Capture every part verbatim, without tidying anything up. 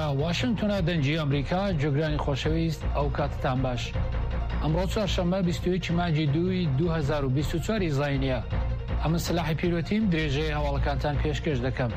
واشنگتن دنجی آمریکا جگرانی خوشویست او کاتتان باش. امروز چهارشنبه بیست و یک مانگی دوی دو هزار و بیست و چهار زاینیه. اما سلاحی پیروتیم درجه حوالکانتان پیشکش دکم.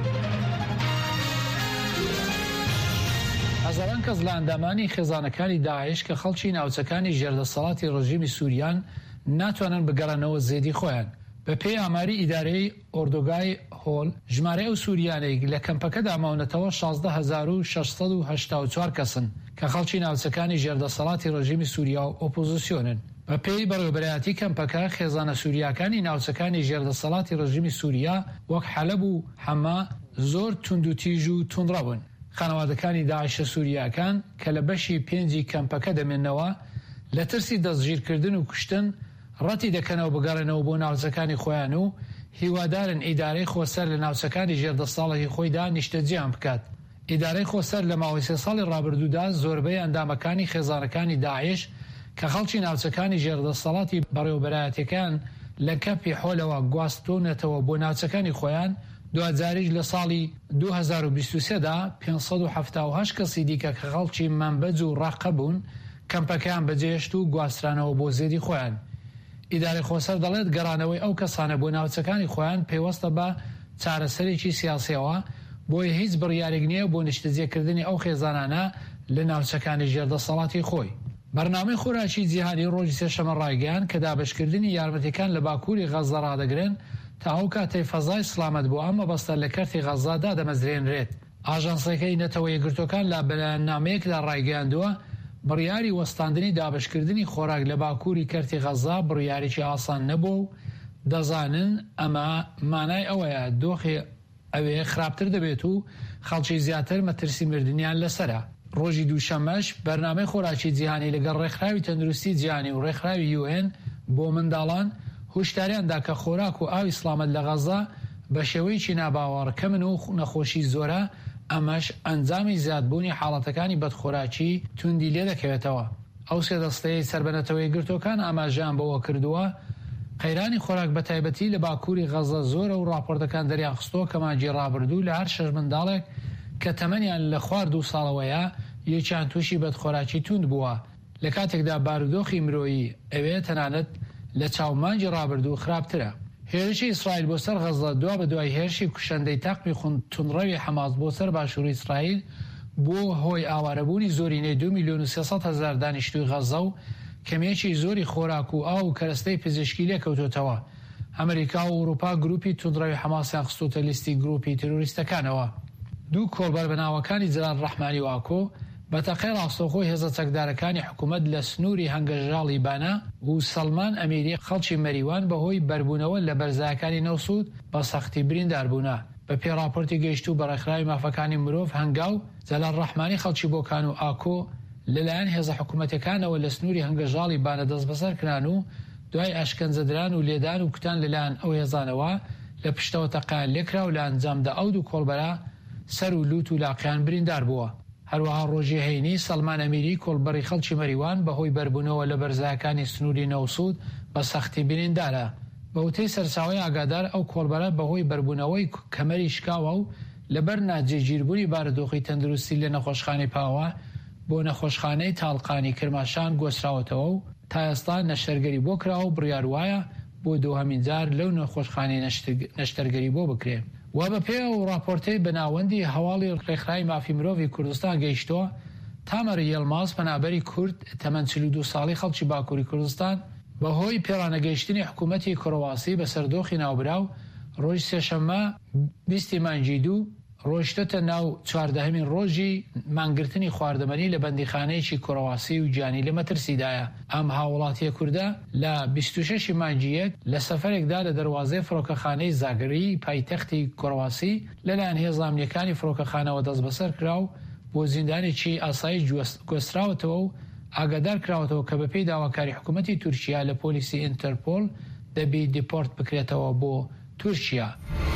هزاران کەس لە ئەندامانی خێزانەکانی داعش کە خەڵکی ناوچەکانی ژێردەسەڵاتی ڕژیمی سووریان ناتوانن بگەڕێنەوە زێدی خۆیان. بە پێی ئاماری ئیدارەی ئۆردۆگای هۆل ژمارەی ئەو سووریانەی لە کەمپەکەدا ماونەتەوە شازدە هەزار و شەشسەد و هەشتا و چوار کەسن کە خەڵکی ناوچەکانی ژێردەسەڵاتی ڕژیمی سووریا و ئۆپۆزیسیۆنن. بە پێی بەڕێوەبەرایەتی کەمپەکە خێزانە سووریاکانی ناوچەکانی ژێردەسەڵاتی ڕژیمی سووریا وەک حەلەب و حەما زۆر توند و تیژ و توندڕە بوون. خانەوادەکانی داعشە سووریاکان کە لە بەشی پێنجی کەمپەکە دەمێنەوە لە ترسی دەستگیرکردن و کوشتن ڕەتی دەکەنەوە بگەڕێنەوە بۆ ناوچەکانی خۆیان و هیوادارن ئیدارەی خۆسەر لە ناوچەکانی ژێردەساڵی خۆیدا نیشتەجیان بکات. ئیدارەی خۆسەر لە ماوەی سێ ساڵی ڕابردوودا زۆربەی ئەندامەکانی خێزانەکانی داعش کە خەڵکی ناوچەکانی ژێردەسەڵاتی بەڕێوەبەرایەتیەکان لە کەپی حۆلەوە گواستۆنێتەوە بۆ ناوچەکانی خۆیان دوجاریش لە ساڵی دو هزار و بیست و سێ دا پێنجسەد و هەفتا و هەشت کەسی دیکە کە خەڵکی مەنبەج و ڕاقە بوون کەمپەکەیان بەجێهێشت و گواسترانەوە بۆ زێدی خۆیان. ئیدارەی خۆسەر دەڵێت گەڕانەوەی ئەو کەسانە بۆ ناوچەکانی خۆیان پێوەستە بە چارەسەرێکی سیاسیەوە بۆیە هیچ بڕیارێک نییە بۆ نیشتەجێکردنی ئەو خێزانانە لە ناوچەکانی ژێردەسەڵاتی خۆی. بەرنامەی خۆراکی جیهانی ڕۆژی سێشەمە ڕایگەیاند کە دابەشکردنی یارمەتیەکان لە باکووری غەزە ڕادەگرن تا ئەو کاتەی فەزای سلامەت بۆ ئەمە بەستە لە کەرتی غەزادا دەمەزرێنرێت. ئاژانسەکەی نەتەوە یەکگرتوەکان لە بەیاننامەیەکدا ڕایگەیاندووە بڕیاری وەستاندنی دابشکردنی خۆراک لە باکووری کەرتی غەزا بڕیارێکی ئاسان نەبوو و دەزانن ئەمە مانای ئەوەیە دۆخی ئەوێ خراپتر دەبێت و خەڵکی زیاتر مەترسی مردنیان لەسەرە. ڕۆژی دووشەمەش بەرنامەی خۆراکی جیهانی لەگەڵ ڕێکخراوی تەندروستی جیهانی و ڕێکخراوی یو ئێن بۆ منداڵان هوشداریاندا کە خۆراک و ئاوی سلامەت لە غەزا بە شێوەیەکی ناباوەڕکەمن و نەخۆشی زۆرە، ئەمەش ئەنجامی زیادبوونی حاڵەتەکانی بەدخۆراکی توندی لێ دەکەوێتەوە. ئەو سێ دەستەی سەربەنەتەوەی گرتوەکان ئاماژیان بەوە کردووە قەیرانی خۆراک بە تایبەتی لە باکووری غەزە زۆرە و راپۆرتەکان دەریانخستەوە کە مانگی ڕابردوو لە هەر شەش منداڵێک کە تەمەنیان لە خوارد و ساڵەوەیە یەکیان تووشی بەدخۆراکی توند بووە. لە کاتێکدا بارودۆخی مرۆیی ئەوێ تەنانەت لە چاومانجی ڕابردوو خراپترە. هێرشی ئیسرائیل بۆ سەر غەزە دوا بە دوای هێرشی کوشەندەی تاقمی تونڕەوی حەماس بۆ سەر باشووری ئیسرائیل بۆ هۆی ئاوارەبوونی زۆرینەی دو میلیۆن و سێسەد هەزار دانیشتووی غەزە و کەمێکی زۆری خۆراک و ئاو و کەرەستەی پزیشکی لێکەوتوتەوە. ئەمریکا و ئەوروپا گروپی تونڕەوی حەماسیان خستوتە لیستی گروپی تروریستەکانەوە. دوو کۆڵبەر بەناوەکانی جەلال ڕەحمانی و ئاکۆ بە تەقەی ڕاستەوخۆی هێزە چەکدارەکانی حکوومەت لە سنووری هەنگەژاڵی بانە و سەلمان ئەمیری خەڵکی مەریوان بەهۆی بەربوونەوە لە بەرزایەکانی نەوسود بە سەختی برینداربوونا. بە پێی راپۆرتی گەیشت و بەڕێکخراوی مافەکانی مرۆڤ هەنگاو جەلال ڕەحمانی خەڵکی بۆکان و ئاکۆ لەلایەن هێزە حکوومەتەکانەوە لە سنووری هەنگەژاڵی بانە دەست بەسەر کران و دوای ئەشکەنجەدران و لێدان و کوتان لەلایەن ئەو هێزانەوە لە پشتەوە تەقایان لێکرا و لە ئەنجامدا ئەو دوو کۆڵبەرە سەر و لوت و لاقیان بریندار بووە. هەروەها ڕۆژی هەینی سەلمان ئەمیری کۆڵبەری خەڵکی مەریوان بەهۆی بەربوونەوە لە بەرزایەکانی سنووری نەوسود بە سەختی بریندارە. بە وتەی سەرچاوەی ئاگادار ئەو کۆڵبەرە بەهۆی بەربوونەوەی کەمەری شکاوە و لەبەر ناجێگیربوونی بارودۆخی تەندروستی لە نەخۆشخانەی پاوە بۆ نەخۆشخانەی تاڵقانی کرماشان گۆستراوەتەوە و تا ئێستا نەشتەرگەری بۆ کراوە و بڕیار وایە بۆ دووهەمین جار لەو نەخۆشخانەی نەشتەرگەری بۆ بکرێ. و بە پێ و راپۆرتەی بەناوەندی هەواڵی ڕێکخراوی مافی مرۆڤی کوردستان گەیشتووە تامەر یەڵماز پەنابەری کورد تەمەن چل و دوو ساڵی خەڵکی باکووری کوردستان بەهۆی پێڕانەگەیشتنی حکوومەتی کڕۆواسی بە سەردۆخی ناوبراو ڕۆژ سێشەممە بیستی مانگی دوو ڕۆیشتە ناو چواردەهەمین ڕۆژی مانگرتنی خواردەمەنی لە بەندیخانەیەکی کڕۆواسی و گیانی لە مەترسیدایە. ئەم هاوڵاتیە کووردە لە بیست و شەشی مانگی یەک لە سەفەرێکدا لە دەواازەی فڕۆکەخانەی زاگری پایتەختی کڕۆواسی لەلایەن هێزە ئەمنیەکانی فڕۆکەخانەوە دەست بەسەر کرا و بۆ زیندانێکی ئاسایی گۆستراوەتەوە و ئاگادار کراوەتەوە کە بەپێی داواکاری حکوومەتی تورکیا لە پۆلیسی ئینتەرپۆل دەبی دیپۆرت بکرێتەوە بۆ تورکیا.